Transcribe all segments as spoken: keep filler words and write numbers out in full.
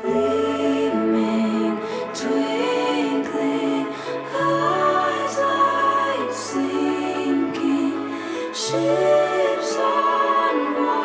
gleaming, twinkling eyes like sinking ships on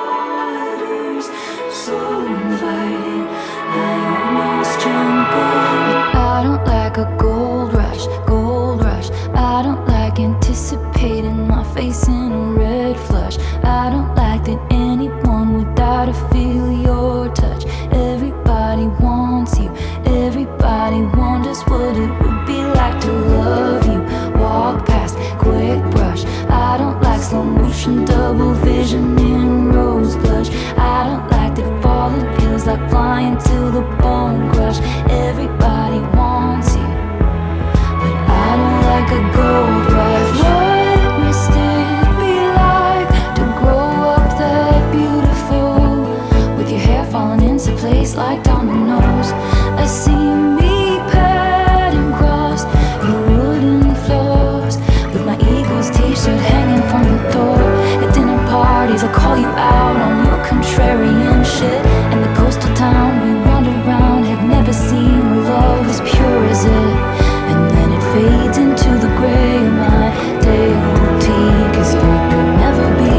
waters so inviting. I almost jump in. I don't like a gold rush, gold rush. I don't like anticipating my face in a red flush. I don't like that anyone without a feel your touch. Everybody wants you, everybody wonders what it would be like to love you. Walk past, quick brush. I don't like slow motion, double vision in rose blush. I don't like that falling feels like flying till the bone crush. Everybody wants you, but I don't like a gold rush. What must it be like to grow up that beautiful, with your hair falling into place like dominoes? I see me padding across your wooden floors, with my Eagles t-shirt hanging from the door. At dinner parties I call you out on your contrarian shit, and the coastal town we wander around had never seen a love as pure as it. And then it fades into the gray of my day-old tea, cause it could never be.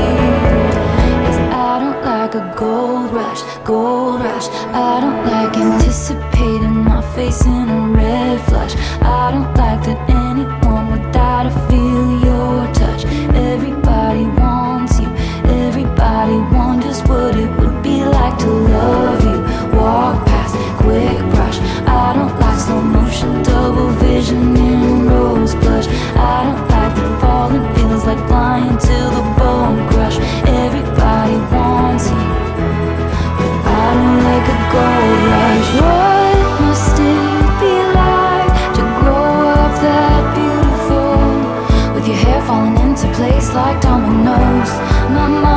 Cause I don't like a gold rush, gold rush. I don't like anticipating my face in a red flush. I don't like that anyone without a feel your touch. Everybody wants you, everybody wonders what it would be like to love you. Walk past, quick brush. I don't like slow motion, double vision in rose blush. I don't like the falling feels like flying till the bone crush. Everybody wants you, but I don't like a gold rush. What must it be like to grow up that beautiful, with your hair falling into place like dominoes? My mind